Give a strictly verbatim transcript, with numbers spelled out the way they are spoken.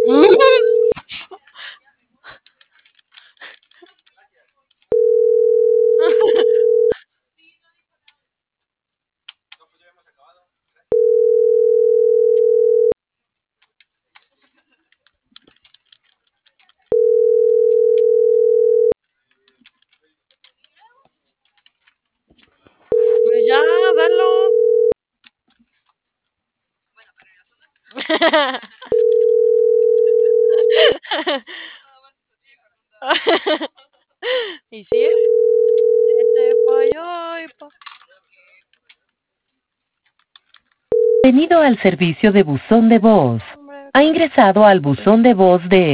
Pues ya, dalo. ¿Y sí? Ese falló y pa- Bienvenido al servicio de buzón de voz. Hombre, Ha ingresado al buzón de voz de